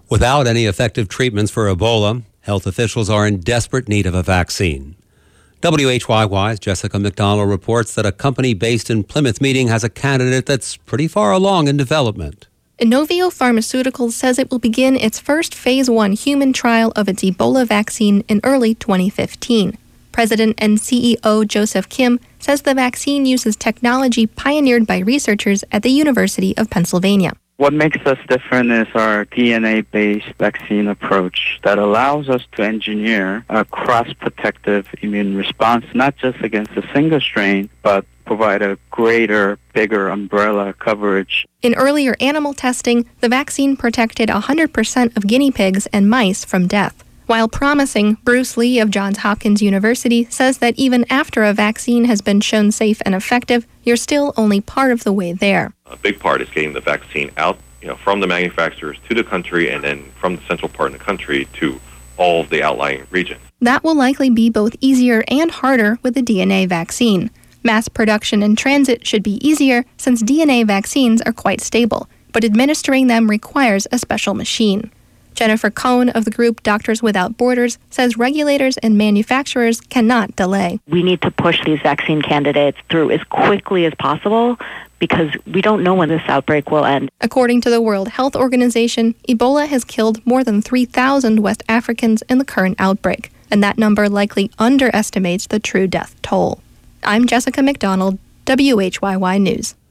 Without any effective treatments for Ebola, health officials are in desperate need of a vaccine. WHYY's Jessica McDonald reports that a company based in Plymouth Meeting has a candidate that's pretty far along in development. Inovio Pharmaceuticals says it will begin its first Phase 1 human trial of its Ebola vaccine in early 2015. President and CEO Joseph Kim says the vaccine uses technology pioneered by researchers at the University of Pennsylvania. What makes us different is our DNA-based vaccine approach that allows us to engineer a cross-protective immune response, not just against a single strain, but provide a greater, bigger umbrella coverage. In earlier animal testing, the vaccine protected 100% of guinea pigs and mice from death. While promising, Bruce Lee of Johns Hopkins University says that even after a vaccine has been shown safe and effective, you're still only part of the way there. A big part is getting the vaccine out, from the manufacturers to the country, and then from the central part of the country to all of the outlying regions. That will likely be both easier and harder with the DNA vaccine. Mass production and transit should be easier since DNA vaccines are quite stable, but administering them requires a special machine. Jennifer Cohn of the group Doctors Without Borders says regulators and manufacturers cannot delay. We need to push these vaccine candidates through as quickly as possible because we don't know when this outbreak will end. According to the World Health Organization, Ebola has killed more than 3,000 West Africans in the current outbreak, and that number likely underestimates the true death toll. I'm Jessica McDonald, WHYY News.